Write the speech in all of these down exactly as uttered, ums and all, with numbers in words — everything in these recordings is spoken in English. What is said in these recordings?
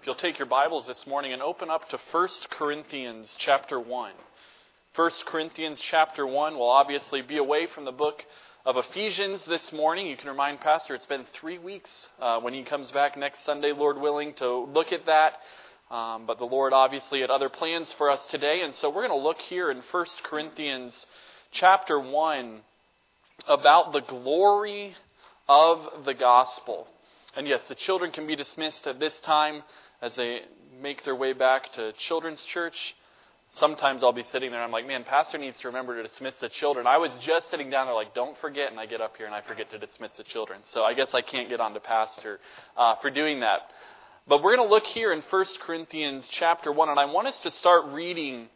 If you'll take your Bibles this morning and open up to First Corinthians chapter one. First Corinthians chapter one will obviously be away from the book of Ephesians this morning. You can remind Pastor it's been three weeks uh, when he comes back next Sunday, Lord willing, to look at that. Um, but the Lord obviously had other plans for us today. And so we're going to look here in First Corinthians chapter one about the glory of the gospel. And yes, the children can be dismissed at this time as they make their way back to children's church. Sometimes I'll be sitting there and I'm like, man, Pastor needs to remember to dismiss the children. I was just sitting down there like, don't forget, and I get up here and I forget to dismiss the children. So I guess I can't get on to Pastor uh, for doing that. But we're going to look here in First Corinthians chapter one, and I want us to start reading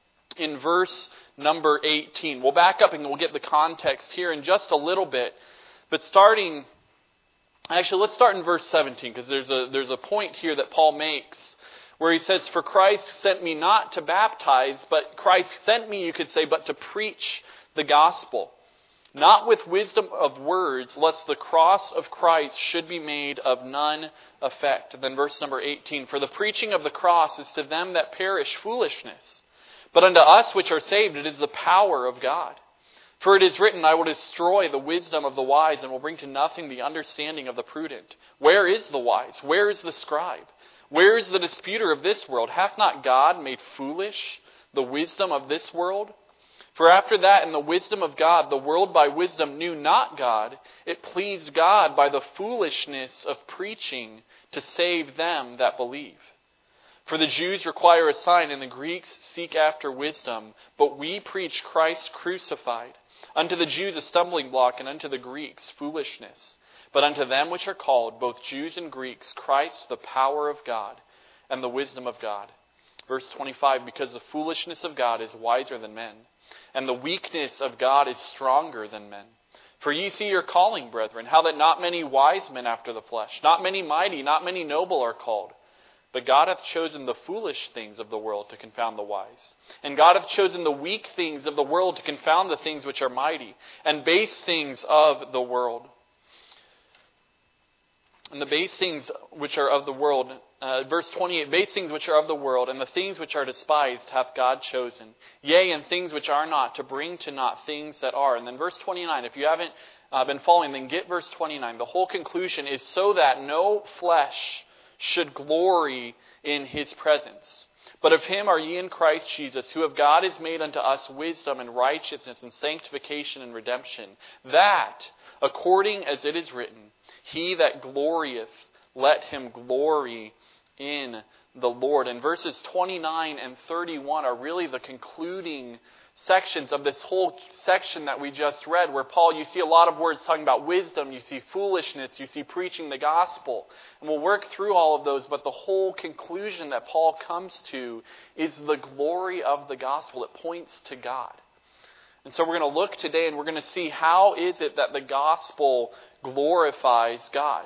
in verse number eighteen. We'll back up and we'll get the context here in just a little bit. But starting... Actually, let's start in verse seventeen, because there's a there's a point here that Paul makes where he says, "For Christ sent me not to baptize, but Christ sent me, you could say, but to preach the gospel, not with wisdom of words, lest the cross of Christ should be made of none effect." And then verse number eighteen, "For the preaching of the cross is to them that perish foolishness, but unto us which are saved it is the power of God. For it is written, I will destroy the wisdom of the wise and will bring to nothing the understanding of the prudent. Where is the wise? Where is the scribe? Where is the disputer of this world? Hath not God made foolish the wisdom of this world? For after that, in the wisdom of God, the world by wisdom knew not God. It pleased God by the foolishness of preaching to save them that believe. For the Jews require a sign, and the Greeks seek after wisdom. But we preach Christ crucified. Unto the Jews a stumbling block, and unto the Greeks foolishness. But unto them which are called, both Jews and Greeks, Christ the power of God, and the wisdom of God." Verse twenty-five, "Because the foolishness of God is wiser than men, and the weakness of God is stronger than men. For ye see your calling, brethren, how that not many wise men after the flesh, not many mighty, not many noble are called. But God hath chosen the foolish things of the world to confound the wise. And God hath chosen the weak things of the world to confound the things which are mighty, and base things of the world. And the base things which are of the world," uh, verse twenty-eight, "base things which are of the world, and the things which are despised hath God chosen. Yea, and things which are not, to bring to naught things that are." And then verse twenty-nine, if you haven't uh, been following, then get verse twenty-nine. The whole conclusion is, "So that no flesh should glory in his presence. But of him are ye in Christ Jesus, who of God is made unto us wisdom and righteousness and sanctification and redemption, that, according as it is written, he that glorieth, let him glory in the Lord." And verses twenty-nine and thirty-one are really the concluding sections of this whole section that we just read, where Paul, you see a lot of words talking about wisdom, you see foolishness, you see preaching the gospel. And we'll work through all of those, but the whole conclusion that Paul comes to is the glory of the gospel. It points to God. And so we're going to look today and we're going to see how is it that the gospel glorifies God.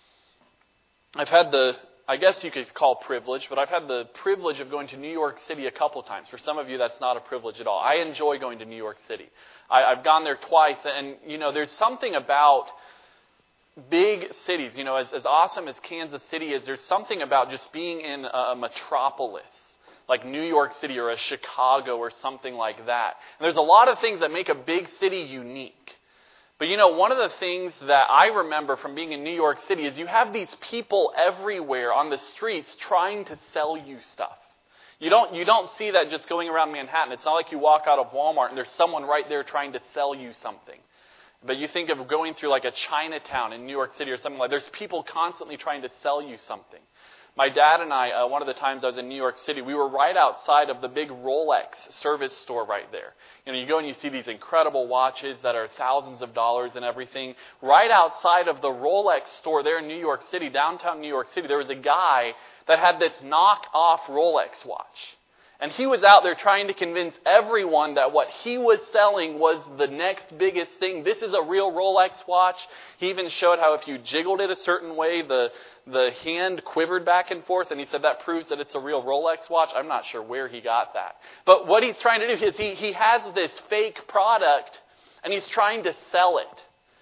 I've had the I guess you could call privilege, but I've had the privilege of going to New York City a couple times. For some of you, that's not a privilege at all. I enjoy going to New York City. I, I've gone there twice, and, you know, there's something about big cities. You know, as, as awesome as Kansas City is, there's something about just being in a metropolis, like New York City or a Chicago or something like that. And there's a lot of things that make a big city unique. But you know, one of the things that I remember from being in New York City is you have these people everywhere on the streets trying to sell you stuff. You don't you don't see that just going around Manhattan. It's not like you walk out of Walmart and there's someone right there trying to sell you something. But you think of going through like a Chinatown in New York City or something like that. There's people constantly trying to sell you something. My dad and I, uh, one of the times I was in New York City, we were right outside of the big Rolex service store right there. You know, you go and you see these incredible watches that are thousands of dollars and everything. Right outside of the Rolex store there in New York City, downtown New York City, there was a guy that had this knock-off Rolex watch. And he was out there trying to convince everyone that what he was selling was the next biggest thing. This is a real Rolex watch. He even showed how if you jiggled it a certain way, the, the hand quivered back and forth. And he said that proves that it's a real Rolex watch. I'm not sure where he got that. But what he's trying to do is he, he has this fake product and he's trying to sell it.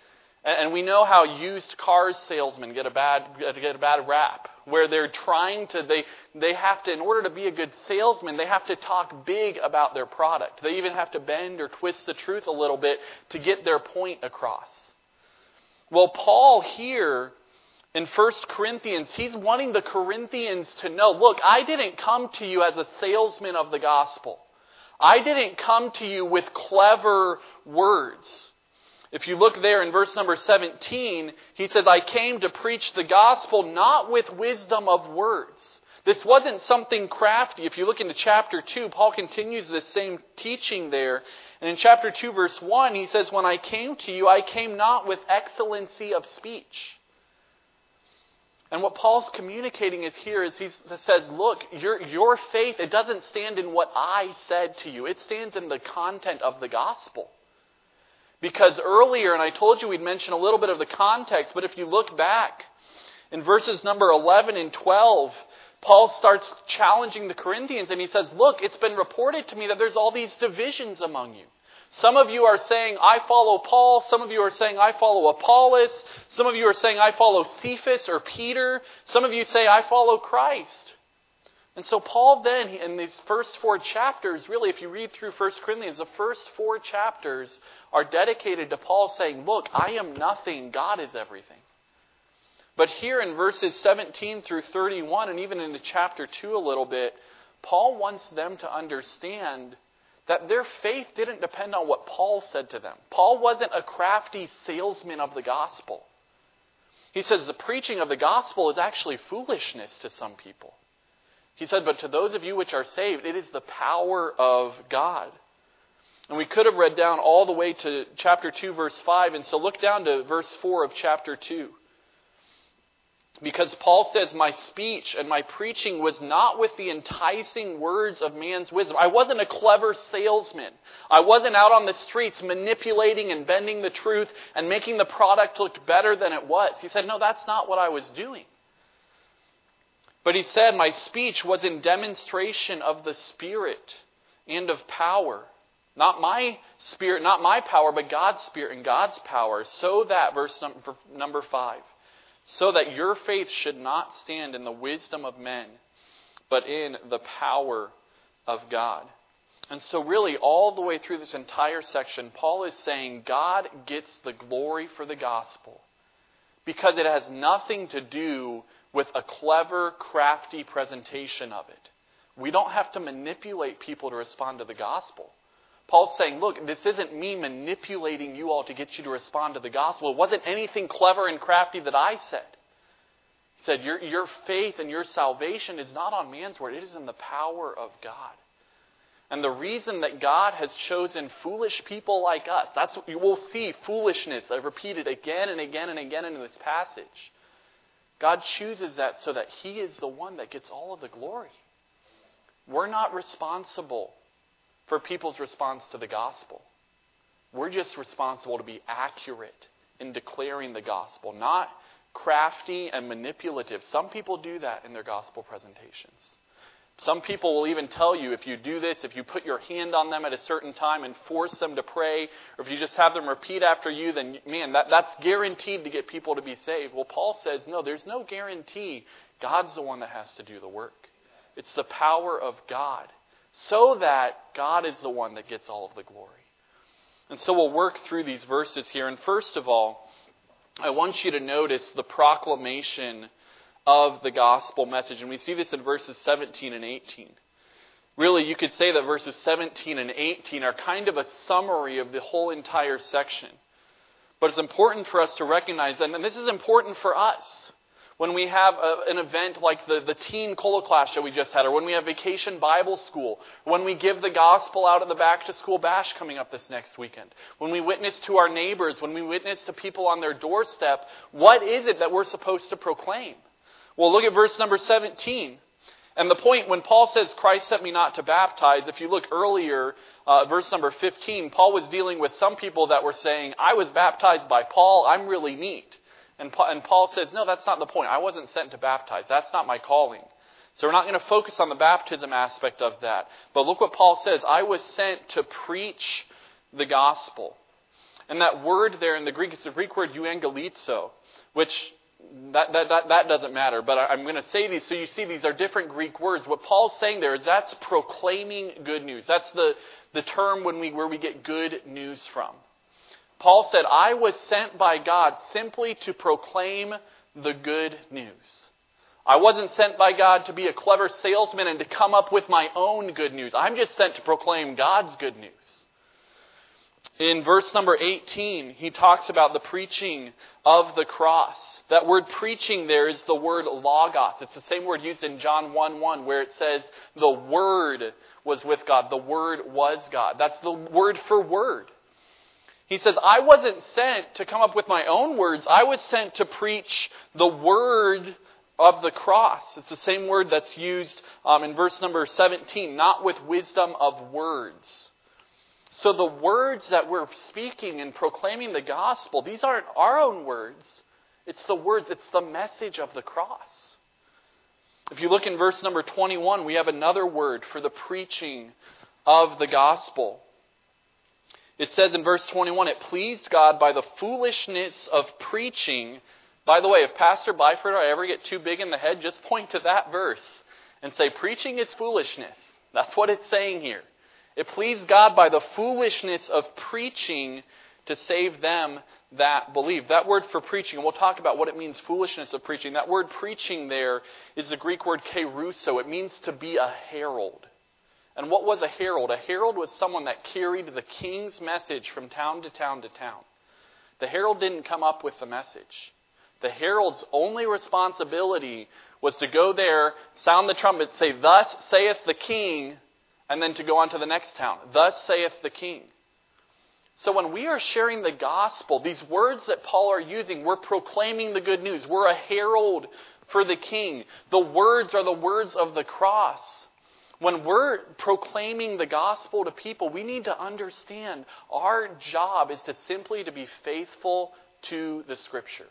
And we know how used cars salesmen get a bad get a bad rap, where they're trying to they they have to, in order to be a good salesman, they have to talk big about their product. They even have to bend or twist the truth a little bit to get their point across. Well, Paul here in First Corinthians, he's wanting the Corinthians to know, look, I didn't come to you as a salesman of the gospel. I didn't come to you with clever words. If you look there in verse number seventeen, he says, I came to preach the gospel not with wisdom of words. This wasn't something crafty. If you look into chapter two, Paul continues this same teaching there. And in chapter two, verse one, he says, when I came to you, I came not with excellency of speech. And what Paul's communicating is here is he says, look, your, your faith, it doesn't stand in what I said to you. It stands in the content of the gospel. Because earlier, and I told you we'd mention a little bit of the context, but if you look back in verses number eleven and twelve, Paul starts challenging the Corinthians and he says, look, it's been reported to me that there's all these divisions among you. Some of you are saying, I follow Paul. Some of you are saying, I follow Apollos. Some of you are saying, I follow Cephas or Peter. Some of you say, I follow Christ. And so Paul then, in these first four chapters, really if you read through First Corinthians, the first four chapters are dedicated to Paul saying, look, I am nothing, God is everything. But here in verses seventeen through thirty-one, and even into chapter two a little bit, Paul wants them to understand that their faith didn't depend on what Paul said to them. Paul wasn't a crafty salesman of the gospel. He says the preaching of the gospel is actually foolishness to some people. He said, but to those of you which are saved, it is the power of God. And we could have read down all the way to chapter two, verse five. And so look down to verse four of chapter two. Because Paul says, my speech and my preaching was not with the enticing words of man's wisdom. I wasn't a clever salesman. I wasn't out on the streets manipulating and bending the truth and making the product look better than it was. He said, no, that's not what I was doing. But he said, my speech was in demonstration of the Spirit and of power. Not my spirit, not my power, but God's Spirit and God's power. So that, verse number, number five, so that your faith should not stand in the wisdom of men, but in the power of God. And so really, all the way through this entire section, Paul is saying God gets the glory for the gospel because it has nothing to do with a clever, crafty presentation of it. We don't have to manipulate people to respond to the gospel. Paul's saying, look, this isn't me manipulating you all to get you to respond to the gospel. It wasn't anything clever and crafty that I said. He said, your, your faith and your salvation is not on man's word. It is in the power of God. And the reason that God has chosen foolish people like us, that's what you will see foolishness repeated again and again and again in this passage. God chooses that so that He is the one that gets all of the glory. We're not responsible for people's response to the gospel. We're just responsible to be accurate in declaring the gospel, not crafty and manipulative. Some people do that in their gospel presentations. Some people will even tell you if you do this, if you put your hand on them at a certain time and force them to pray, or if you just have them repeat after you, then man, that, that's guaranteed to get people to be saved. Well, Paul says, no, there's no guarantee. God's the one that has to do the work. It's the power of God, so that God is the one that gets all of the glory. And so we'll work through these verses here. And first of all, I want you to notice the proclamation of the gospel message. And we see this in verses seventeen and eighteen. Really, you could say that verses seventeen and eighteen are kind of a summary of the whole entire section. But it's important for us to recognize, and this is important for us, when we have a, an event like the, the teen Cola Clash that we just had, or when we have Vacation Bible School, when we give the gospel out at the Back to School Bash coming up this next weekend, when we witness to our neighbors, when we witness to people on their doorstep, what is it that we're supposed to proclaim? Well, look at verse number seventeen. And the point when Paul says, Christ sent me not to baptize, if you look earlier, uh, verse number fifteen, Paul was dealing with some people that were saying, I was baptized by Paul, I'm really neat. And Paul says, no, that's not the point. I wasn't sent to baptize. That's not my calling. So we're not going to focus on the baptism aspect of that. But look what Paul says. I was sent to preach the gospel. And that word there in the Greek, it's the Greek word euangelizo, which that, that, that, that doesn't matter. But I'm going to say these so you see these are different Greek words. What Paul's saying there is that's proclaiming good news. That's the, the term when we where we get good news from. Paul said, I was sent by God simply to proclaim the good news. I wasn't sent by God to be a clever salesman and to come up with my own good news. I'm just sent to proclaim God's good news. In verse number eighteen, he talks about the preaching of the cross. That word preaching there is the word logos. It's the same word used in John one one where it says the Word was with God. The Word was God. That's the word for word. He says, I wasn't sent to come up with my own words. I was sent to preach the word of the cross. It's the same word that's used um, in verse number seventeen, not with wisdom of words. So the words that we're speaking and proclaiming the gospel, these aren't our own words. It's the words, it's the message of the cross. If you look in verse number twenty-one, we have another word for the preaching of the gospel. It says in verse twenty-one, it pleased God by the foolishness of preaching. By the way, if Pastor Byford or I ever get too big in the head, just point to that verse and say, preaching is foolishness. That's what it's saying here. It pleased God by the foolishness of preaching to save them that believe. That word for preaching, and we'll talk about what it means, foolishness of preaching. That word preaching there is the Greek word keruso. It means to be a herald. And what was a herald? A herald was someone that carried the king's message from town to town to town. The herald didn't come up with the message. The herald's only responsibility was to go there, sound the trumpet, say, thus saith the king, and then to go on to the next town. Thus saith the king. So when we are sharing the gospel, these words that Paul are using, we're proclaiming the good news. We're a herald for the king. The words are the words of the cross. When we're proclaiming the gospel to people, we need to understand our job is to simply to be faithful to the Scripture.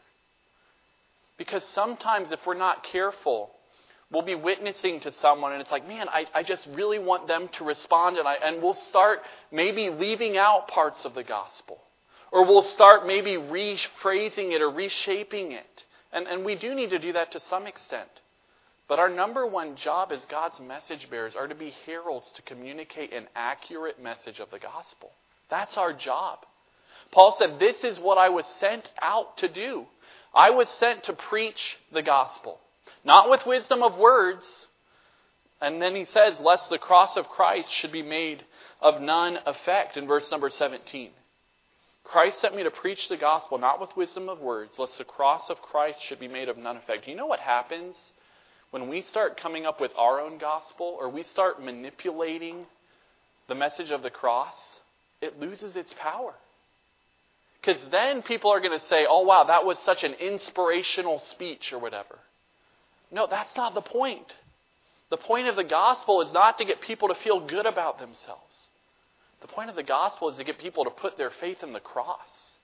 Because sometimes if we're not careful, we'll be witnessing to someone and it's like, man, I, I just really want them to respond. And, I, and we'll start maybe leaving out parts of the gospel. Or we'll start maybe rephrasing it or reshaping it. And, and we do need to do that to some extent. But our number one job as God's message bearers are to be heralds to communicate an accurate message of the gospel. That's our job. Paul said, this is what I was sent out to do. I was sent to preach the gospel. Not with wisdom of words. And then he says, lest the cross of Christ should be made of none effect in verse number seventeen. Christ sent me to preach the gospel, not with wisdom of words, lest the cross of Christ should be made of none effect. Do you know what happens when we start coming up with our own gospel, or we start manipulating the message of the cross? It loses its power. Because then people are going to say, oh wow, that was such an inspirational speech or whatever. No, that's not the point. The point of the gospel is not to get people to feel good about themselves. The point of the gospel is to get people to put their faith in the cross.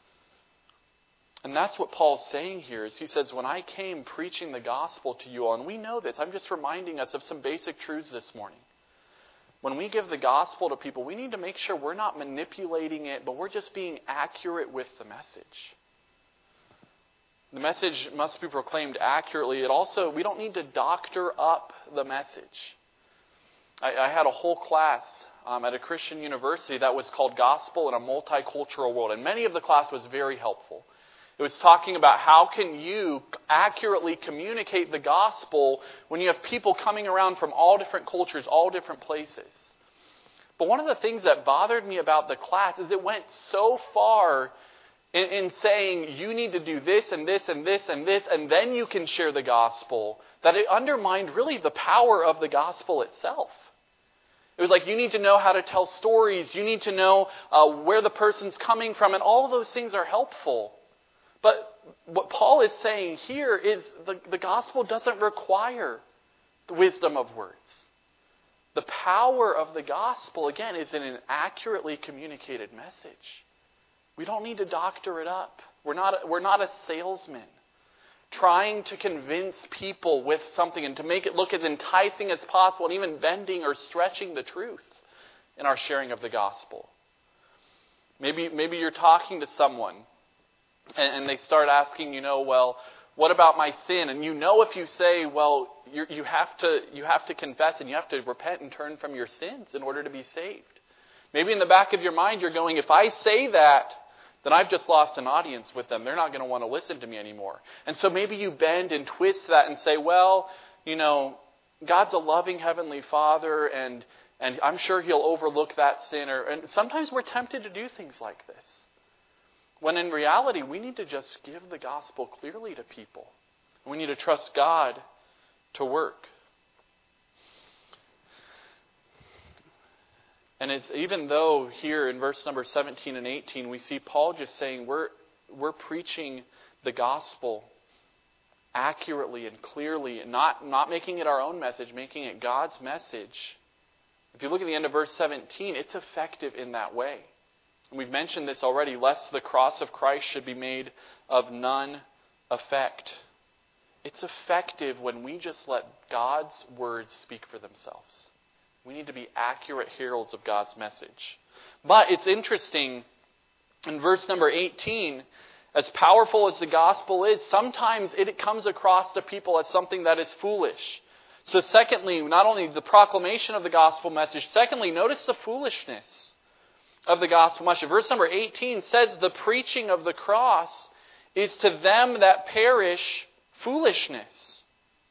And that's what Paul's saying here. Is he says, when I came preaching the gospel to you all, and we know this, I'm just reminding us of some basic truths this morning. When we give the gospel to people, we need to make sure we're not manipulating it, but we're just being accurate with the message. The message must be proclaimed accurately. It also, we don't need to doctor up the message. I, I had a whole class um, at a Christian university that was called Gospel in a Multicultural World. And many of the class was very helpful. It was talking about how can you accurately communicate the gospel when you have people coming around from all different cultures, all different places. But one of the things that bothered me about the class is it went so far in, in saying you need to do this and this and this and this and then you can share the gospel, that it undermined really the power of the gospel itself. It was like you need to know how to tell stories, you need to know uh, where the person's coming from, and all of those things are helpful. But what Paul is saying here is the, the gospel doesn't require the wisdom of words. The power of the gospel, again, is in an accurately communicated message. We don't need to doctor it up. We're not, we're not a salesman trying to convince people with something and to make it look as enticing as possible and even bending or stretching the truth in our sharing of the gospel. Maybe, maybe you're talking to someone and, and they start asking, you know, well, what about my sin? And you know if you say, well, you you have to you have to confess and you have to repent and turn from your sins in order to be saved. Maybe in the back of your mind you're going, if I say that, then I've just lost an audience with them. They're not going to want to listen to me anymore. And so maybe you bend and twist that and say, well, you know, God's a loving Heavenly Father and and I'm sure He'll overlook that sin. Or, and sometimes we're tempted to do things like this. When in reality, we need to just give the gospel clearly to people. We need to trust God to work. And it's even though here in verse number seventeen and eighteen, we see Paul just saying we're we're preaching the gospel accurately and clearly, and not, not making it our own message, making it God's message. If you look at the end of verse seventeen, it's effective in that way. And we've mentioned this already, lest the cross of Christ should be made of none effect. It's effective when we just let God's words speak for themselves. We need to be accurate heralds of God's message. But it's interesting, in verse number eighteen, as powerful as the gospel is, sometimes it comes across to people as something that is foolish. So secondly, not only the proclamation of the gospel message, secondly, notice the foolishness of the gospel message. Verse number eighteen says the preaching of the cross is to them that perish foolishness.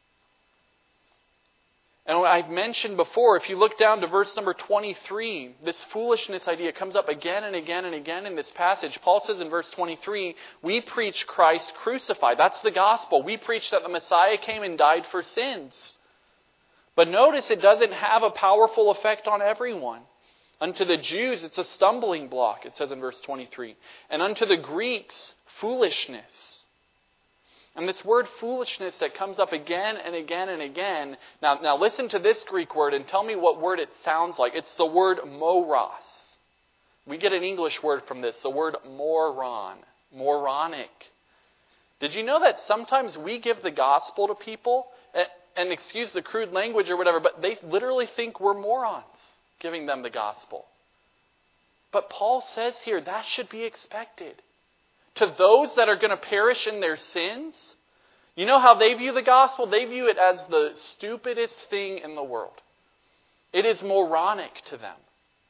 And I've mentioned before, if you look down to verse number twenty-three, this foolishness idea comes up again and again and again in this passage. Paul says in verse twenty-three, we preach Christ crucified. That's the gospel. We preach that the Messiah came and died for sins. But notice it doesn't have a powerful effect on everyone. Unto the Jews, it's a stumbling block, it says in verse twenty-three. And unto the Greeks, foolishness. And this word foolishness that comes up again and again and again. Now, now listen to this Greek word and tell me what word it sounds like. It's the word moros. We get an English word from this, the word moron, moronic. Did you know that sometimes we give the gospel to people, and, and excuse the crude language or whatever, but they literally think we're morons giving them the gospel. But Paul says here that should be expected. To those that are going to perish in their sins, you know how they view the gospel? They view it as the stupidest thing in the world. It is moronic to them.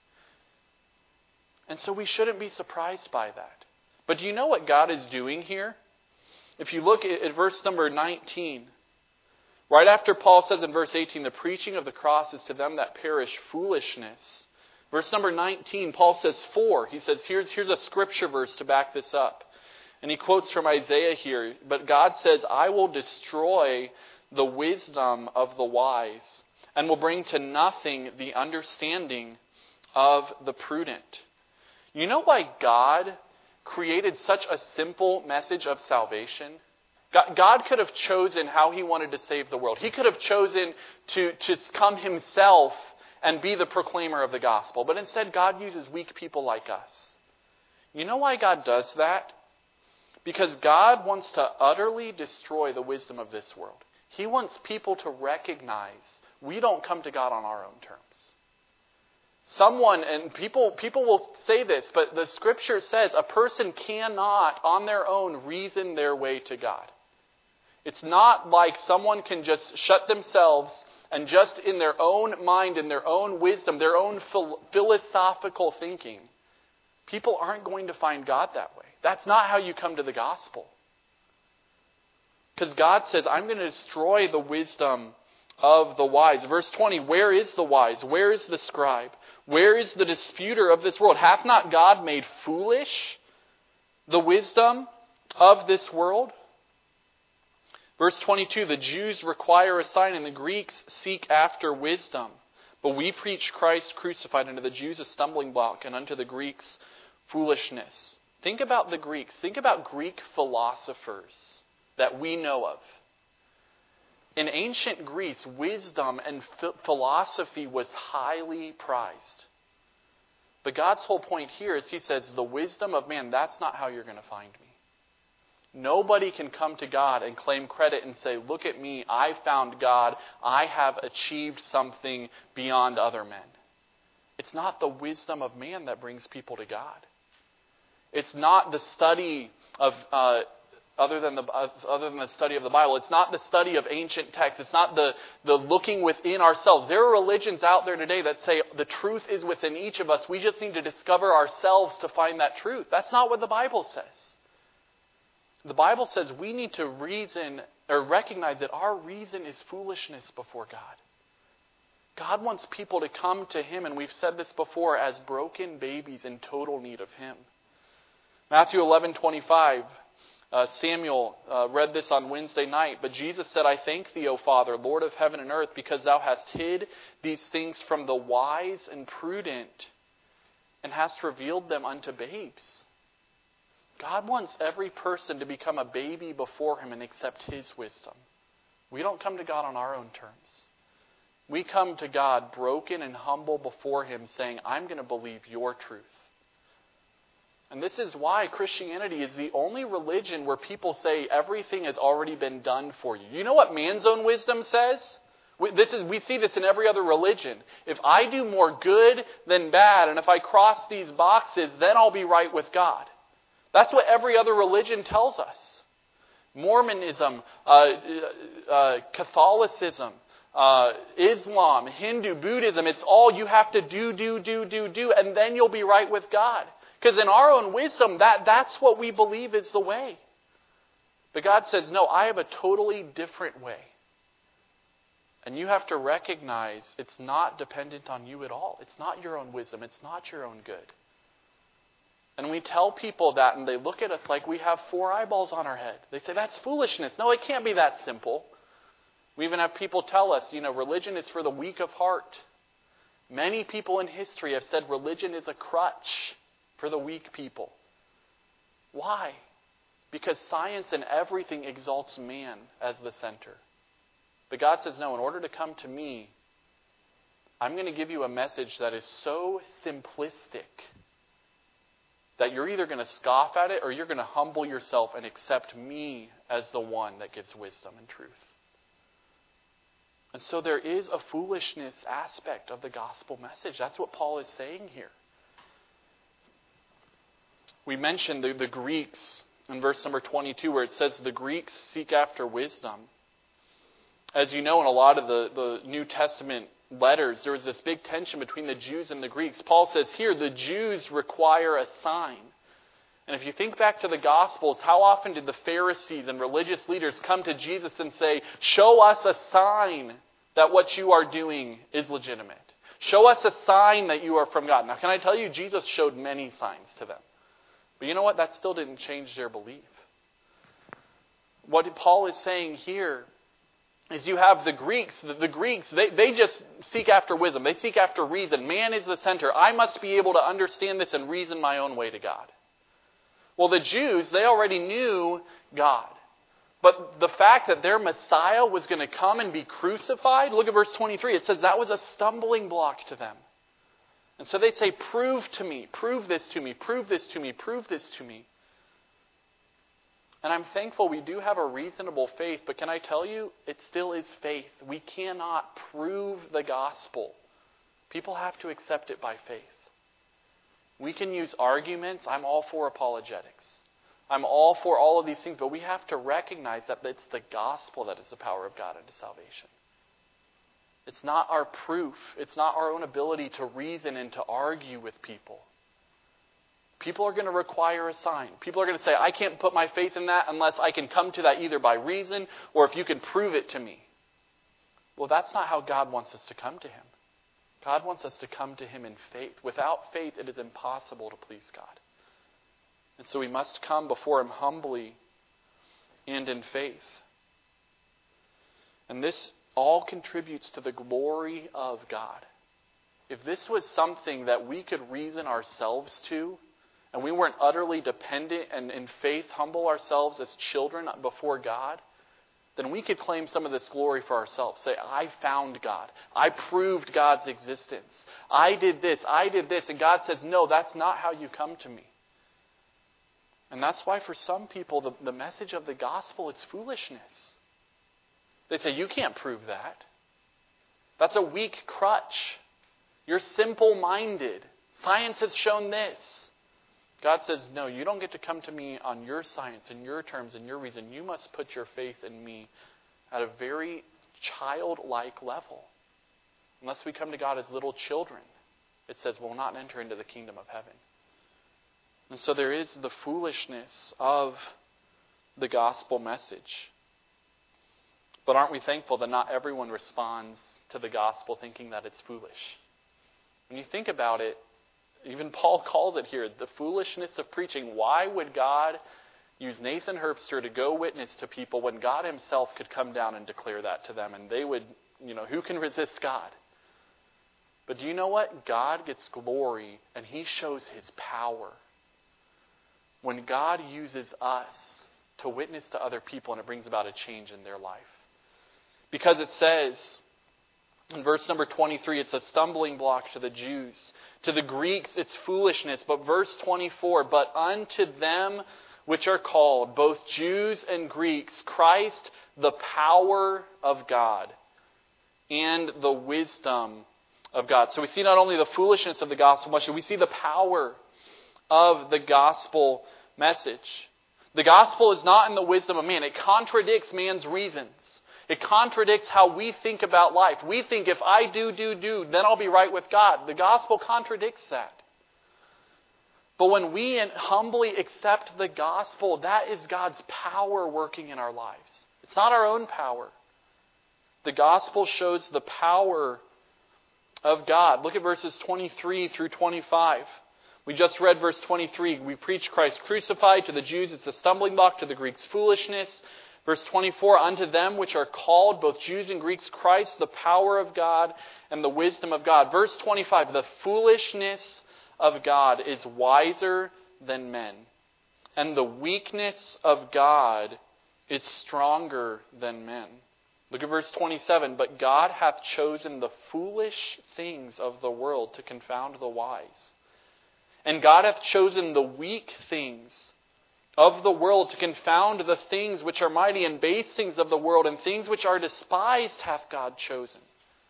And so we shouldn't be surprised by that. But do you know what God is doing here? If you look at verse number nineteen, right after Paul says in verse eighteen, the preaching of the cross is to them that perish foolishness. Verse number nineteen, Paul says for. He says, here's, here's a scripture verse to back this up. And he quotes from Isaiah here. But God says, I will destroy the wisdom of the wise and will bring to nothing the understanding of the prudent. You know why God created such a simple message of salvation? God could have chosen how He wanted to save the world. He could have chosen to, to come Himself and be the proclaimer of the gospel. But instead, God uses weak people like us. You know why God does that? Because God wants to utterly destroy the wisdom of this world. He wants people to recognize we don't come to God on our own terms. Someone, and people, people will say this, but the Scripture says a person cannot on their own reason their way to God. It's not like someone can just shut themselves and just in their own mind, in their own wisdom, their own phil- philosophical thinking. People aren't going to find God that way. That's not how you come to the gospel. Because God says, I'm going to destroy the wisdom of the wise. Verse twenty, where is the wise? Where is the scribe? Where is the disputer of this world? Hath not God made foolish the wisdom of this world? Verse twenty-two, the Jews require a sign and the Greeks seek after wisdom. But we preach Christ crucified, unto the Jews a stumbling block, and unto the Greeks foolishness. Think about the Greeks. Think about Greek philosophers that we know of. In ancient Greece, wisdom and philosophy was highly prized. But God's whole point here is He says, the wisdom of man, that's not how you're going to find me. Nobody can come to God and claim credit and say, look at me, I found God, I have achieved something beyond other men. It's not the wisdom of man that brings people to God. It's not the study of, uh, other than the uh, other than the study of the Bible. It's not the study of ancient texts. It's not the, the looking within ourselves. There are religions out there today that say the truth is within each of us. We just need to discover ourselves to find that truth. That's not what the Bible says. The Bible says we need to reason or recognize that our reason is foolishness before God. God wants people to come to Him, and we've said this before, as broken babies in total need of Him. Matthew eleven twenty-five, uh, Samuel uh, read this on Wednesday night, but Jesus said, I thank Thee, O Father, Lord of heaven and earth, because Thou hast hid these things from the wise and prudent, and hast revealed them unto babes. God wants every person to become a baby before Him and accept His wisdom. We don't come to God on our own terms. We come to God broken and humble before Him, saying, I'm going to believe Your truth. And this is why Christianity is the only religion where people say everything has already been done for you. You know what man's own wisdom says? This is, we see this in every other religion. If I do more good than bad, and if I cross these boxes, then I'll be right with God. That's what every other religion tells us. Mormonism, uh, uh, Catholicism, Uh, Islam, Hindu, Buddhism, it's all you have to do, do, do, do, do, and then you'll be right with God. Because in our own wisdom, that, that's what we believe is the way. But God says, no, I have a totally different way. And you have to recognize it's not dependent on you at all. It's not your own wisdom. It's not your own good. And we tell people that, and they look at us like we have four eyeballs on our head. They say, that's foolishness. No, it can't be that simple. We even have people tell us, you know, religion is for the weak of heart. Many people in history have said religion is a crutch for the weak people. Why? Because science and everything exalts man as the center. But God says, no, in order to come to me, I'm going to give you a message that is so simplistic that you're either going to scoff at it or you're going to humble yourself and accept me as the one that gives wisdom and truth. And so there is a foolishness aspect of the gospel message. That's what Paul is saying here. We mentioned the, the Greeks in verse number twenty-two, where it says the Greeks seek after wisdom. As you know, in a lot of the, the New Testament letters, there was this big tension between the Jews and the Greeks. Paul says here, the Jews require a sign. And if you think back to the Gospels, how often did the Pharisees and religious leaders come to Jesus and say, show us a sign that what you are doing is legitimate. Show us a sign that you are from God. Now, can I tell you, Jesus showed many signs to them. But you know what? That still didn't change their belief. What Paul is saying here is you have the Greeks. The, the Greeks, they, they just seek after wisdom. They seek after reason. Man is the center. I must be able to understand this and reason my own way to God. Well, the Jews, they already knew God. But the fact that their Messiah was going to come and be crucified, look at verse twenty-three. It says that was a stumbling block to them. And so they say, prove to me, prove this to me, prove this to me, prove this to me. And I'm thankful we do have a reasonable faith, but can I tell you, it still is faith. We cannot prove the gospel. People have to accept it by faith. We can use arguments. I'm all for apologetics. I'm all for all of these things, but we have to recognize that it's the gospel that is the power of God unto salvation. It's not our proof. It's not our own ability to reason and to argue with people. People are going to require a sign. People are going to say, I can't put my faith in that unless I can come to that either by reason or if you can prove it to me. Well, that's not how God wants us to come to Him. God wants us to come to Him in faith. Without faith, it is impossible to please God. And so we must come before Him humbly and in faith. And this all contributes to the glory of God. If this was something that we could reason ourselves to, and we weren't utterly dependent and in faith humble ourselves as children before God, then we could claim some of this glory for ourselves. Say, I found God. I proved God's existence. I did this. I did this. And God says, no, that's not how you come to me. And that's why for some people, the, the message of the gospel is foolishness. They say, you can't prove that. That's a weak crutch. You're simple-minded. Science has shown this. God says, no, you don't get to come to me on your science and your terms and your reason. You must put your faith in me at a very childlike level. Unless we come to God as little children, it says we'll not enter into the kingdom of heaven. And so there is the foolishness of the gospel message. But aren't we thankful that not everyone responds to the gospel thinking that it's foolish? When you think about it, even Paul calls it here, the foolishness of preaching. Why would God use Nathan Herbster to go witness to people when God himself could come down and declare that to them? And they would, you know, who can resist God? But do you know what? God gets glory and he shows his power when God uses us to witness to other people and it brings about a change in their life. Because it says in verse number twenty-three, it's a stumbling block to the Jews. To the Greeks, it's foolishness. But verse twenty-four, but unto them which are called, both Jews and Greeks, Christ, the power of God and the wisdom of God. So we see not only the foolishness of the gospel message, we see the power of the gospel message. The gospel is not in the wisdom of man. It contradicts man's reasons. It contradicts how we think about life. We think if I do, do, do, then I'll be right with God. The gospel contradicts that. But when we humbly accept the gospel, that is God's power working in our lives. It's not our own power. The gospel shows the power of God. Look at verses twenty-three through twenty-five. We just read verse twenty-three. We preach Christ crucified. To the Jews it's a stumbling block. To the Greeks foolishness. Verse twenty-four, unto them which are called, both Jews and Greeks, Christ, the power of God and the wisdom of God. Verse twenty-five, the foolishness of God is wiser than men, and the weakness of God is stronger than men. Look at verse twenty-seven, but God hath chosen the foolish things of the world to confound the wise. And God hath chosen the weak things of the world to confound the things which are mighty, and base things of the world, and things which are despised hath God chosen.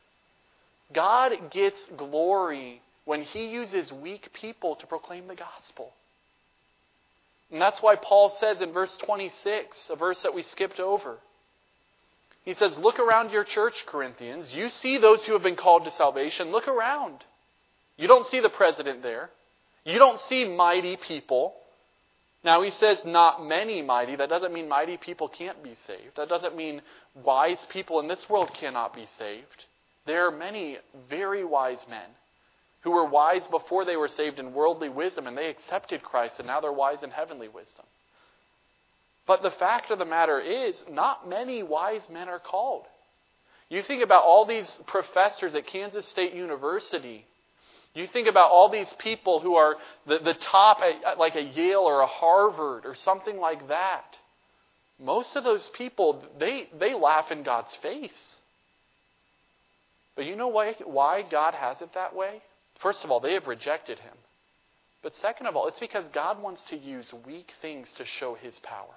God gets glory when he uses weak people to proclaim the gospel. And that's why Paul says in verse twenty-six, a verse that we skipped over, he says, look around your church, Corinthians. You see those who have been called to salvation. Look around. You don't see the president there. You don't see mighty people. Now he says not many mighty. That doesn't mean mighty people can't be saved. That doesn't mean wise people in this world cannot be saved. There are many very wise men who were wise before they were saved in worldly wisdom, and they accepted Christ, and now they're wise in heavenly wisdom. But the fact of the matter is, not many wise men are called. You think about all these professors at Kansas State University. You think about all these people who are the, the top at like a Yale or a Harvard or something like that. Most of those people, they, they laugh in God's face. But you know why, why God has it that way? First of all, they have rejected him. But second of all, it's because God wants to use weak things to show his power.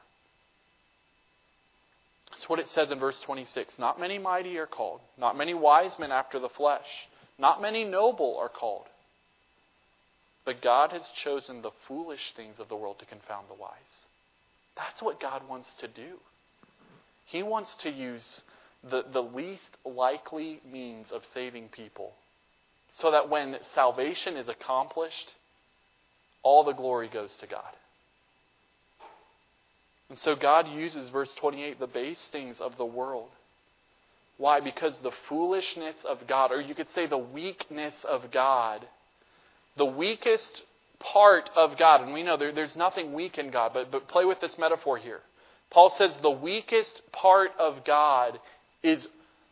That's what it says in verse twenty-six. Not many mighty are called. Not many wise men after the flesh. Not many noble are called. But God has chosen the foolish things of the world to confound the wise. That's what God wants to do. He wants to use the, the least likely means of saving people, so that when salvation is accomplished, all the glory goes to God. And so God uses, verse twenty-eight, the base things of the world. Why? Because the foolishness of God, or you could say the weakness of God, the weakest part of God, and we know there, there's nothing weak in God, but, but play with this metaphor here. Paul says the weakest part of God is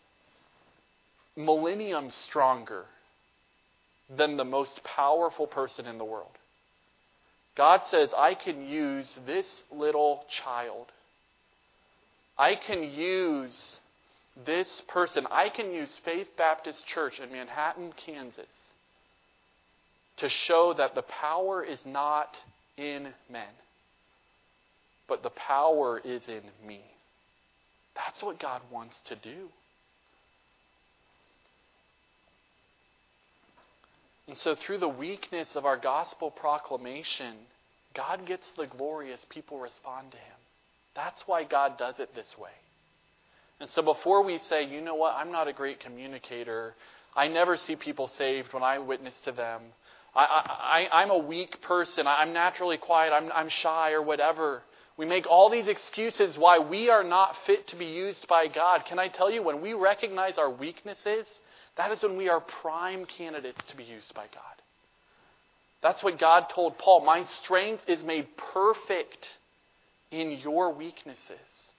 millennium stronger than the most powerful person in the world. God says, I can use this little child. I can use this person. I can use Faith Baptist Church in Manhattan, Kansas, to show that the power is not in men, but the power is in me. That's what God wants to do. And so through the weakness of our gospel proclamation, God gets the glory as people respond to Him. That's why God does it this way. And so before we say, you know what, I'm not a great communicator. I never see people saved when I witness to them. I, I, I'm a weak person. I'm naturally quiet. I'm, I'm shy or whatever. We make all these excuses why we are not fit to be used by God. Can I tell you, when we recognize our weaknesses, that is when we are prime candidates to be used by God. That's what God told Paul. My strength is made perfect in your weaknesses.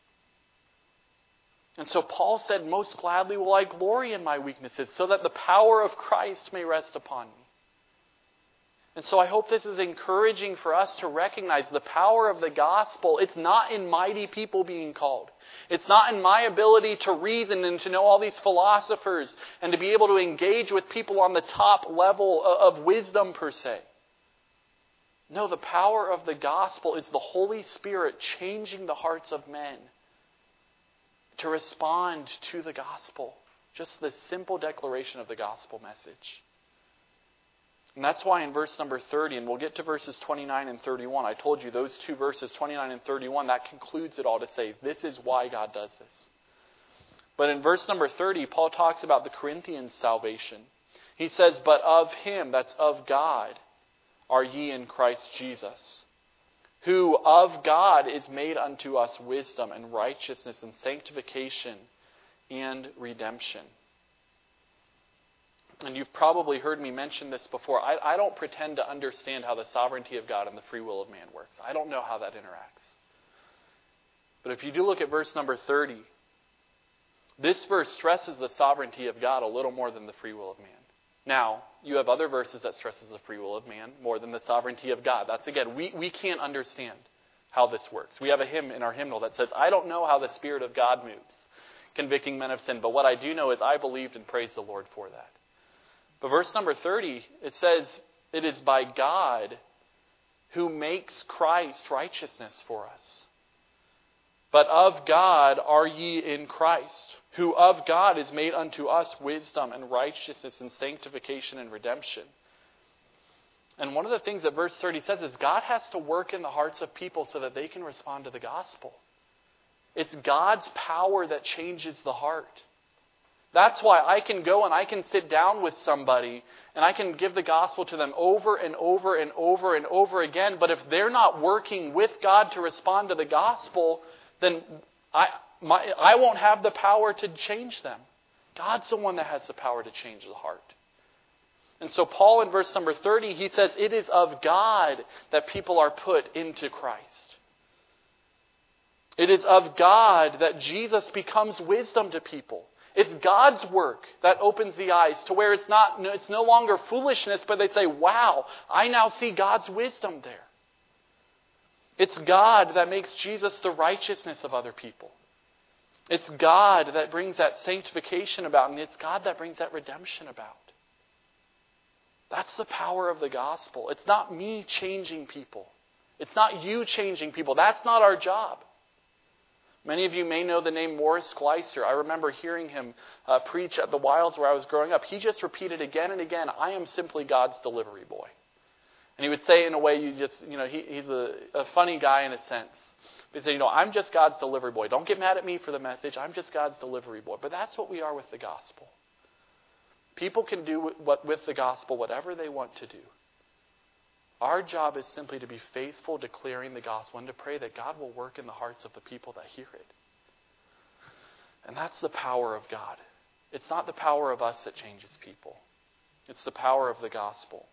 And so Paul said, most gladly will I glory in my weaknesses, so that the power of Christ may rest upon me. And so I hope this is encouraging for us to recognize the power of the gospel. It's not in mighty people being called. It's not in my ability to reason and to know all these philosophers and to be able to engage with people on the top level of wisdom per se. No, the power of the gospel is the Holy Spirit changing the hearts of men to respond to the gospel. Just the simple declaration of the gospel message. And that's why in verse number thirty, and we'll get to verses twenty-nine and thirty-one, I told you those two verses, twenty-nine and thirty-one, that concludes it all to say, this is why God does this. But in verse number thirty, Paul talks about the Corinthians' salvation. He says, but of Him, that's of God, are ye in Christ Jesus, who of God is made unto us wisdom and righteousness and sanctification and redemption. And you've probably heard me mention this before. I, I don't pretend to understand how the sovereignty of God and the free will of man works. I don't know how that interacts. But if you do look at verse number thirty, this verse stresses the sovereignty of God a little more than the free will of man. Now, you have other verses that stresses the free will of man more than the sovereignty of God. That's again, we, we can't understand how this works. We have a hymn in our hymnal that says, I don't know how the Spirit of God moves, convicting men of sin, but what I do know is I believed and praise the Lord for that. But verse number thirty, it says, it is by God who makes Christ righteousness for us. But of God are ye in Christ, who of God is made unto us wisdom and righteousness and sanctification and redemption. And one of the things that verse thirty says is God has to work in the hearts of people so that they can respond to the gospel. It's God's power that changes the heart. That's why I can go and I can sit down with somebody and I can give the gospel to them over and over and over and over again. But if they're not working with God to respond to the gospel, then I, my, I won't have the power to change them. God's the one that has the power to change the heart. And so Paul in verse number thirty, he says, it is of God that people are put into Christ. It is of God that Jesus becomes wisdom to people. It's God's work that opens the eyes to where it's not, it's no longer foolishness, but they say, wow, I now see God's wisdom there. It's God that makes Jesus the righteousness of other people. It's God that brings that sanctification about, and it's God that brings that redemption about. That's the power of the gospel. It's not me changing people. It's not you changing people. That's not our job. Many of you may know the name Morris Gleiser. I remember hearing him uh, preach at the Wilds where I was growing up. He just repeated again and again, I am simply God's delivery boy. And he would say it in a way you just, you know, he, he's a, a funny guy in a sense. He said, you know, I'm just God's delivery boy. Don't get mad at me for the message. I'm just God's delivery boy. But that's what we are with the gospel. People can do what, with the gospel whatever they want to do. Our job is simply to be faithful, declaring the gospel, and to pray that God will work in the hearts of the people that hear it. And that's the power of God. It's not the power of us that changes people. It's the power of the gospel.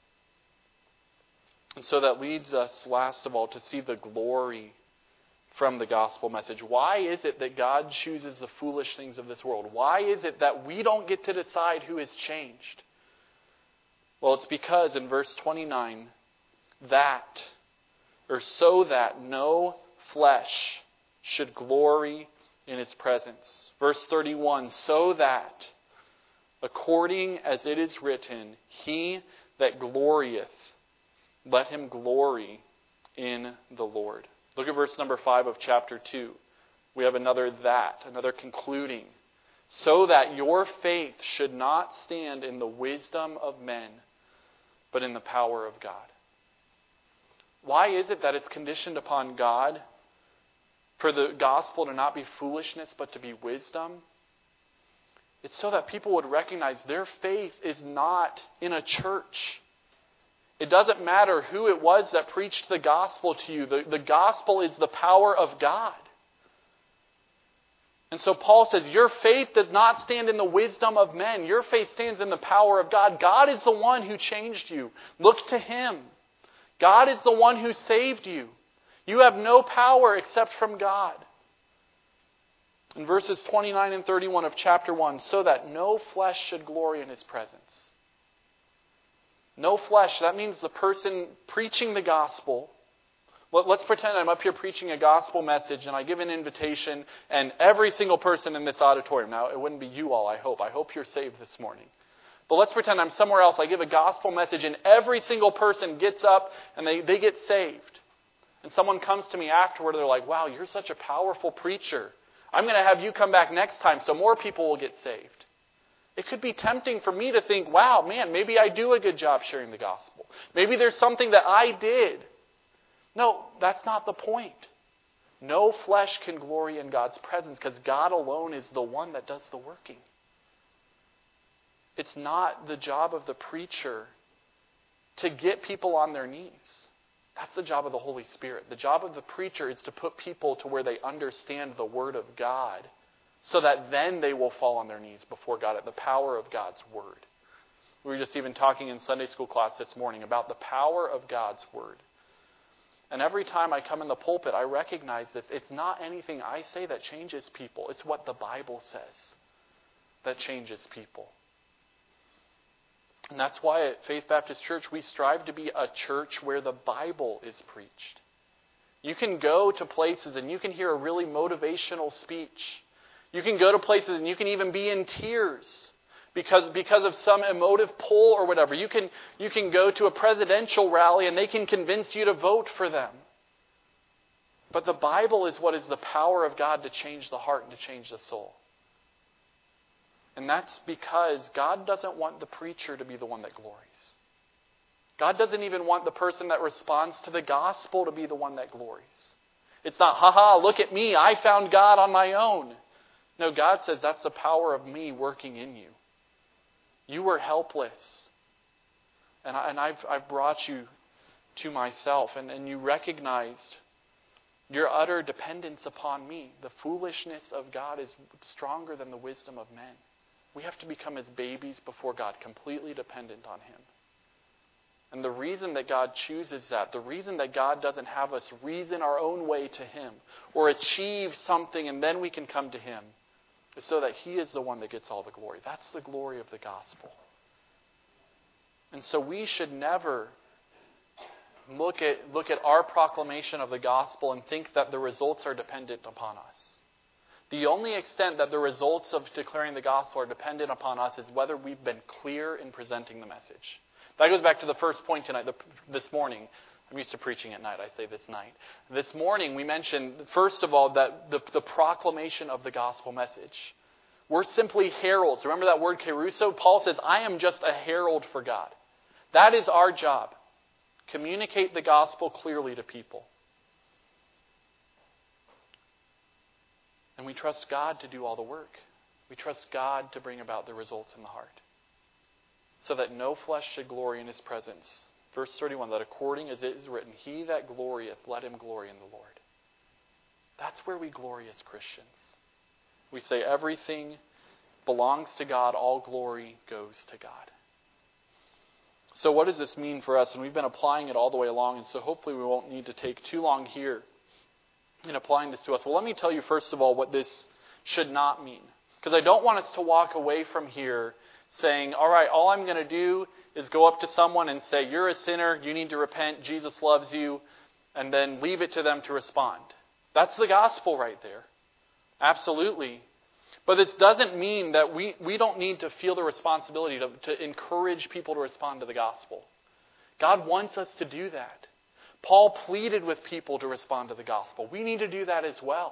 And so that leads us, last of all, to see the glory from the gospel message. Why is it that God chooses the foolish things of this world? Why is it that we don't get to decide who is changed? Well, it's because in verse twenty-nine, that, or so that no flesh should glory in His presence. Verse thirty-one, so that, according as it is written, he that glorieth, let him glory in the Lord. Look at verse number five of chapter two. We have another that, another concluding. So that your faith should not stand in the wisdom of men, but in the power of God. Why is it that it's conditioned upon God for the gospel to not be foolishness but to be wisdom? It's so that people would recognize their faith is not in a church. It doesn't matter who it was that preached the gospel to you. The, the gospel is the power of God. And so Paul says, your faith does not stand in the wisdom of men. Your faith stands in the power of God. God is the one who changed you. Look to Him. God is the one who saved you. You have no power except from God. In verses twenty-nine and thirty-one of chapter one, so that no flesh should glory in His presence. No flesh, that means the person preaching the gospel. Let's pretend I'm up here preaching a gospel message and I give an invitation and every single person in this auditorium, now it wouldn't be you all, I hope. I hope you're saved this morning. But let's pretend I'm somewhere else. I give a gospel message and every single person gets up and they, they get saved. And someone comes to me afterward and they're like, wow, you're such a powerful preacher. I'm going to have you come back next time so more people will get saved. It could be tempting for me to think, wow, man, maybe I do a good job sharing the gospel. Maybe there's something that I did. No, that's not the point. No flesh can glory in God's presence because God alone is the one that does the working. It's not the job of the preacher to get people on their knees. That's the job of the Holy Spirit. The job of the preacher is to put people to where they understand the Word of God so that then they will fall on their knees before God at the power of God's Word. We were just even talking in Sunday school class this morning about the power of God's Word. And every time I come in the pulpit, I recognize this. It's not anything I say that changes people. It's what the Bible says that changes people. And that's why at Faith Baptist Church, we strive to be a church where the Bible is preached. You can go to places and you can hear a really motivational speech. You can go to places and you can even be in tears because, because of some emotive pull or whatever. You can, you can go to a presidential rally and they can convince you to vote for them. But the Bible is what is the power of God to change the heart and to change the soul. And that's because God doesn't want the preacher to be the one that glories. God doesn't even want the person that responds to the gospel to be the one that glories. It's not, haha, look at me, I found God on my own. No, God says that's the power of me working in you. You were helpless. And, I, and I've, I've brought you to myself. And, and you recognized your utter dependence upon me. The foolishness of God is stronger than the wisdom of men. We have to become as babies before God, completely dependent on Him. And the reason that God chooses that, the reason that God doesn't have us reason our own way to Him or achieve something and then we can come to Him, is so that He is the one that gets all the glory. That's the glory of the gospel. And so we should never look at, look at our proclamation of the gospel and think that the results are dependent upon us. The only extent that the results of declaring the gospel are dependent upon us is whether we've been clear in presenting the message. That goes back to the first point tonight, the, this morning. I'm used to preaching at night, I say this night. This morning we mentioned, first of all, that the, the proclamation of the gospel message. We're simply heralds. Remember that word kerusso? Paul says, I am just a herald for God. That is our job. Communicate the gospel clearly to people. And we trust God to do all the work. We trust God to bring about the results in the heart. So that no flesh should glory in His presence. Verse thirty-one, that according as it is written, He that glorieth, let him glory in the Lord. That's where we glory as Christians. We say everything belongs to God, all glory goes to God. So what does this mean for us? And we've been applying it all the way along, and so hopefully we won't need to take too long here in applying this to us. Well, let me tell you first of all what this should not mean. Because I don't want us to walk away from here saying, all right, all I'm going to do is go up to someone and say, you're a sinner, you need to repent, Jesus loves you, and then leave it to them to respond. That's the gospel right there. Absolutely. But this doesn't mean that we, we don't need to feel the responsibility to, to encourage people to respond to the gospel. God wants us to do that. Paul pleaded with people to respond to the gospel. We need to do that as well.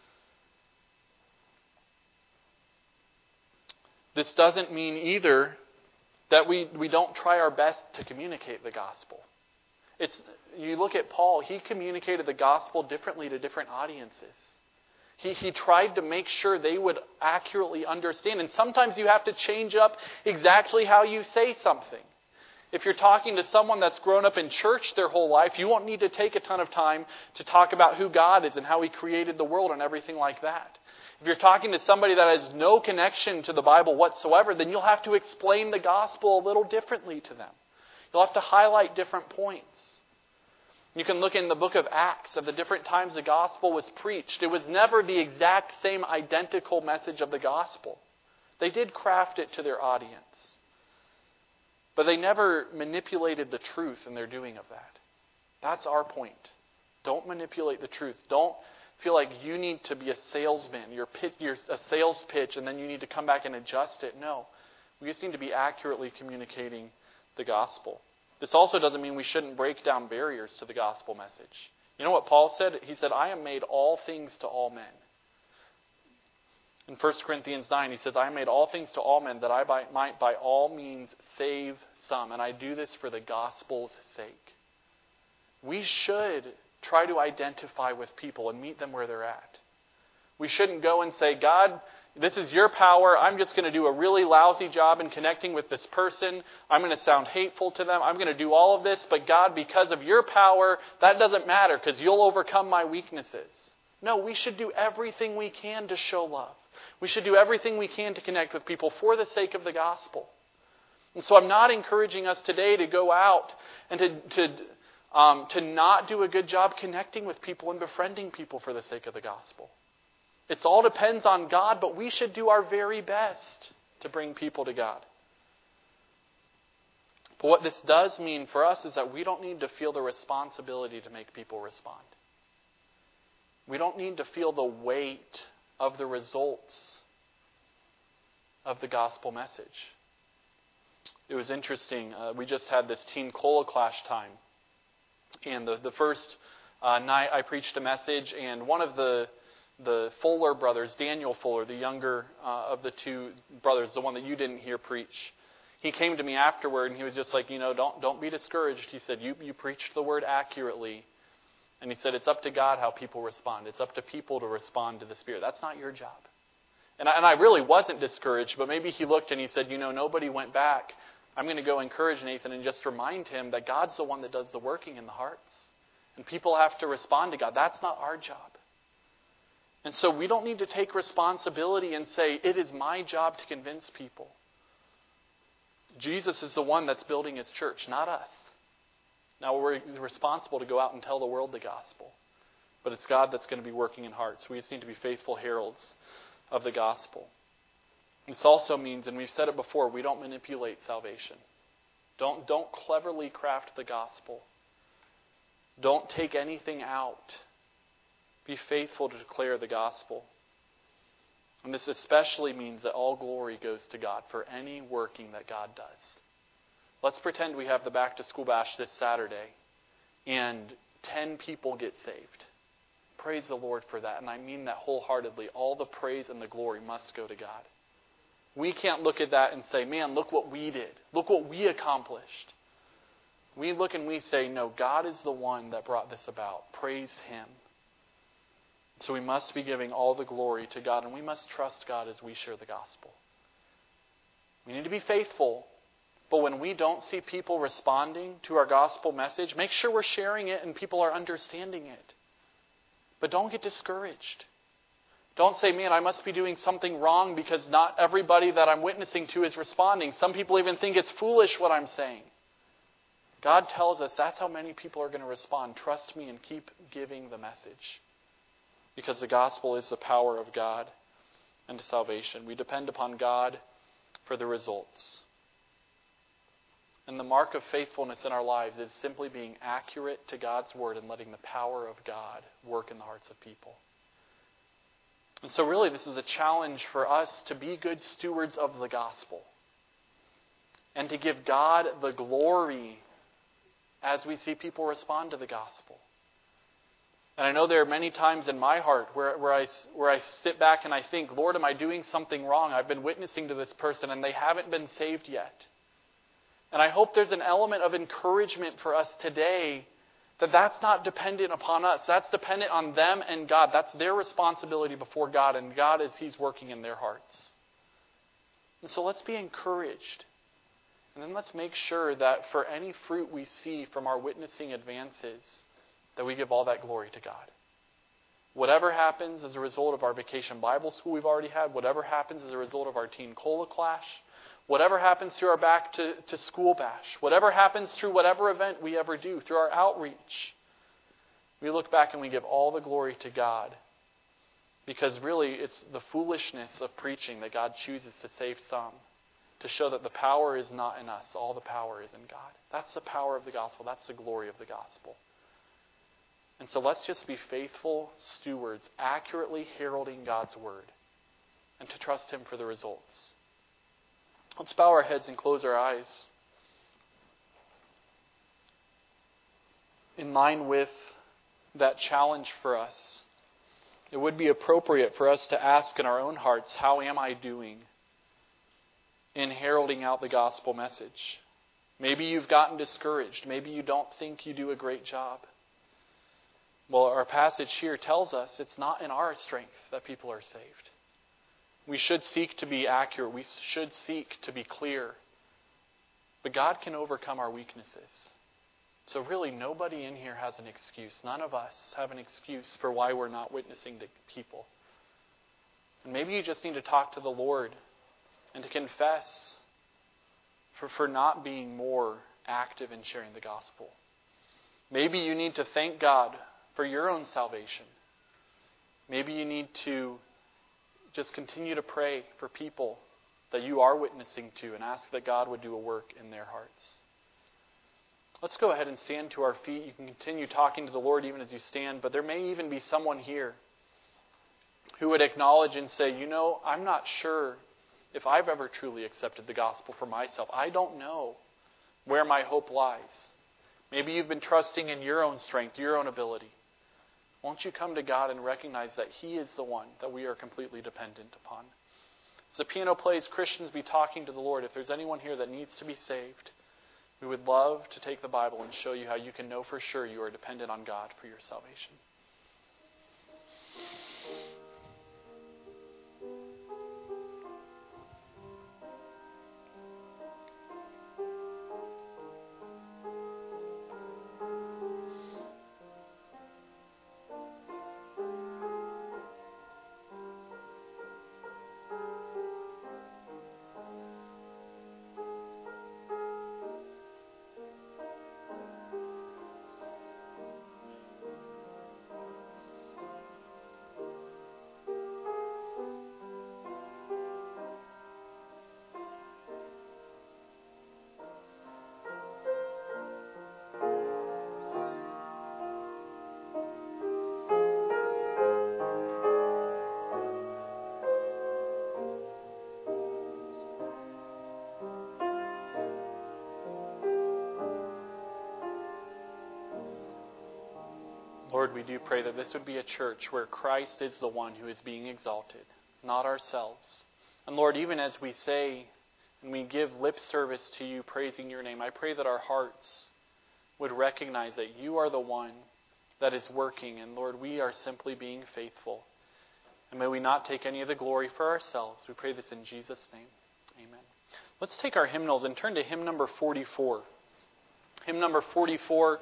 This doesn't mean either that we, we don't try our best to communicate the gospel. It's you look at Paul, he communicated the gospel differently to different audiences. He, he tried to make sure they would accurately understand. And sometimes you have to change up exactly how you say something. If you're talking to someone that's grown up in church their whole life, you won't need to take a ton of time to talk about who God is and how He created the world and everything like that. If you're talking to somebody that has no connection to the Bible whatsoever, then you'll have to explain the gospel a little differently to them. You'll have to highlight different points. You can look in the book of Acts of the different times the gospel was preached. It was never the exact same identical message of the gospel. They did craft it to their audience. But they never manipulated the truth in their doing of that. That's our point. Don't manipulate the truth. Don't feel like you need to be a salesman. You're, pit, you're a sales pitch and then you need to come back and adjust it. No. We just need to be accurately communicating the gospel. This also doesn't mean we shouldn't break down barriers to the gospel message. You know what Paul said? He said, I am made all things to all men. In First Corinthians nine, he says, I am made all things to all men that I might by all means save some. And I do this for the gospel's sake. We should try to identify with people and meet them where they're at. We shouldn't go and say, God, this is your power. I'm just going to do a really lousy job in connecting with this person. I'm going to sound hateful to them. I'm going to do all of this. But God, because of your power, that doesn't matter because you'll overcome my weaknesses. No, we should do everything we can to show love. We should do everything we can to connect with people for the sake of the gospel. And so I'm not encouraging us today to go out and to, to, um, to not do a good job connecting with people and befriending people for the sake of the gospel. It all depends on God, but we should do our very best to bring people to God. But what this does mean for us is that we don't need to feel the responsibility to make people respond. We don't need to feel the weight of the results of the gospel message. It was interesting. Uh, we just had this Teen Cola Clash time. And the, the first uh, night I preached a message, and one of the The Fuller brothers, Daniel Fuller, the younger uh, of the two brothers, the one that you didn't hear preach, he came to me afterward and he was just like, you know, don't don't be discouraged. He said, you, you preached the word accurately. And he said, it's up to God how people respond. It's up to people to respond to the Spirit. That's not your job. And I, and I really wasn't discouraged, but maybe he looked and he said, you know, nobody went back. I'm going to go encourage Nathan and just remind him that God's the one that does the working in the hearts. And people have to respond to God. That's not our job. And so we don't need to take responsibility and say, it is my job to convince people. Jesus is the one that's building His church, not us. Now we're responsible to go out and tell the world the gospel. But it's God that's going to be working in hearts. We just need to be faithful heralds of the gospel. This also means, and we've said it before, we don't manipulate salvation. Don't, don't cleverly craft the gospel. Don't take anything out. Be faithful to declare the gospel. And this especially means that all glory goes to God for any working that God does. Let's pretend we have the back to school bash this Saturday and ten people get saved. Praise the Lord for that. And I mean that wholeheartedly. All the praise and the glory must go to God. We can't look at that and say, man, look what we did. Look what we accomplished. We look and we say, no, God is the one that brought this about. Praise Him. So we must be giving all the glory to God, and we must trust God as we share the gospel. We need to be faithful, but when we don't see people responding to our gospel message, make sure we're sharing it and people are understanding it. But don't get discouraged. Don't say, man, I must be doing something wrong because not everybody that I'm witnessing to is responding. Some people even think it's foolish what I'm saying. God tells us that's how many people are going to respond. Trust me and keep giving the message. Because the gospel is the power of God and salvation. We depend upon God for the results. And the mark of faithfulness in our lives is simply being accurate to God's word and letting the power of God work in the hearts of people. And so really this is a challenge for us to be good stewards of the gospel. And to give God the glory as we see people respond to the gospel. And I know there are many times in my heart where, where, I, where I sit back and I think, Lord, am I doing something wrong? I've been witnessing to this person and they haven't been saved yet. And I hope there's an element of encouragement for us today that that's not dependent upon us. That's dependent on them and God. That's their responsibility before God, and God as He's working in their hearts. And so let's be encouraged. And then let's make sure that for any fruit we see from our witnessing advances, that we give all that glory to God. Whatever happens as a result of our vacation Bible school we've already had, whatever happens as a result of our teen cola clash, whatever happens through our back to, to school bash, whatever happens through whatever event we ever do, through our outreach, we look back and we give all the glory to God. Because really, it's the foolishness of preaching that God chooses to save some, to show that the power is not in us. All the power is in God. That's the power of the gospel. That's the glory of the gospel. And so let's just be faithful stewards, accurately heralding God's word, and to trust Him for the results. Let's bow our heads and close our eyes. In line with that challenge for us, it would be appropriate for us to ask in our own hearts, how am I doing in heralding out the gospel message? Maybe you've gotten discouraged. Maybe you don't think you do a great job. Well, our passage here tells us it's not in our strength that people are saved. We should seek to be accurate. We should seek to be clear. But God can overcome our weaknesses. So really, nobody in here has an excuse. None of us have an excuse for why we're not witnessing to people. And maybe you just need to talk to the Lord and to confess for, for not being more active in sharing the gospel. Maybe you need to thank God for your own salvation. Maybe you need to just continue to pray for people that you are witnessing to and ask that God would do a work in their hearts. Let's go ahead and stand to our feet. You can continue talking to the Lord even as you stand, but there may even be someone here who would acknowledge and say, you know, I'm not sure if I've ever truly accepted the gospel for myself. I don't know where my hope lies. Maybe you've been trusting in your own strength, your own ability. Won't you come to God and recognize that He is the one that we are completely dependent upon? As the piano plays, Christians be talking to the Lord. If there's anyone here that needs to be saved, we would love to take the Bible and show you how you can know for sure you are dependent on God for your salvation. Lord, we do pray that this would be a church where Christ is the one who is being exalted, not ourselves. And Lord, even as we say and we give lip service to you, praising your name, I pray that our hearts would recognize that you are the one that is working. And Lord, we are simply being faithful. And may we not take any of the glory for ourselves. We pray this in Jesus' name. Amen. Let's take our hymnals and turn to hymn number forty-four. Hymn number forty-four,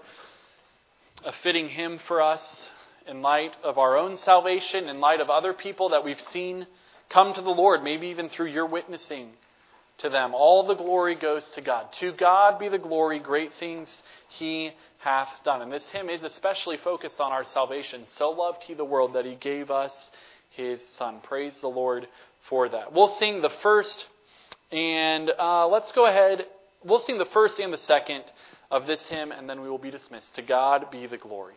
a fitting hymn for us in light of our own salvation, in light of other people that we've seen come to the Lord, maybe even through your witnessing to them. All the glory goes to God. To God be the glory, great things He hath done. And this hymn is especially focused on our salvation. So loved He the world that He gave us His Son. Praise the Lord for that. We'll sing the first and uh, let's go ahead. We'll sing the first and the second of this hymn, and then we will be dismissed. To God be the glory.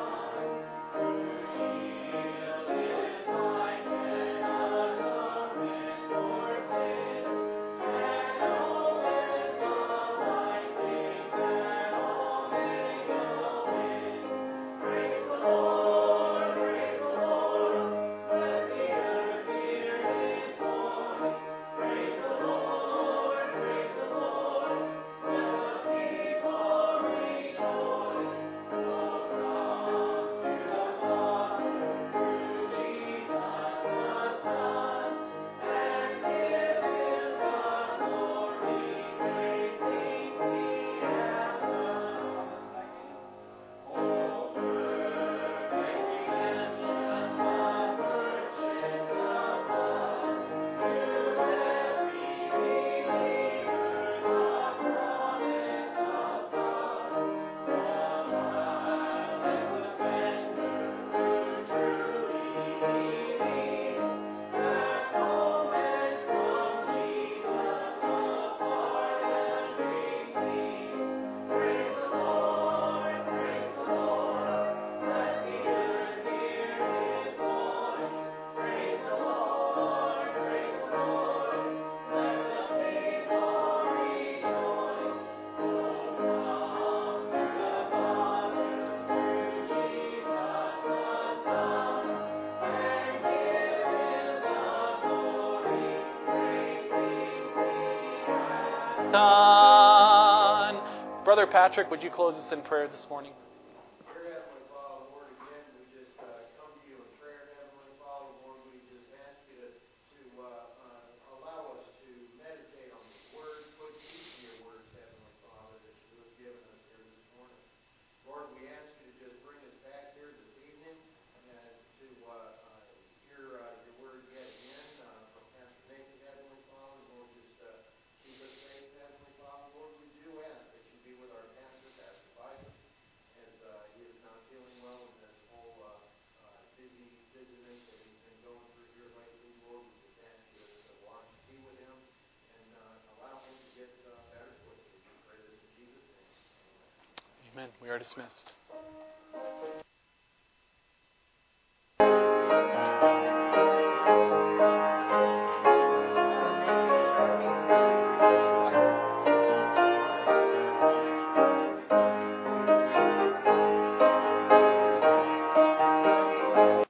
Thank you. Son. Brother Patrick, would you close us in prayer this morning? Amen. We are dismissed.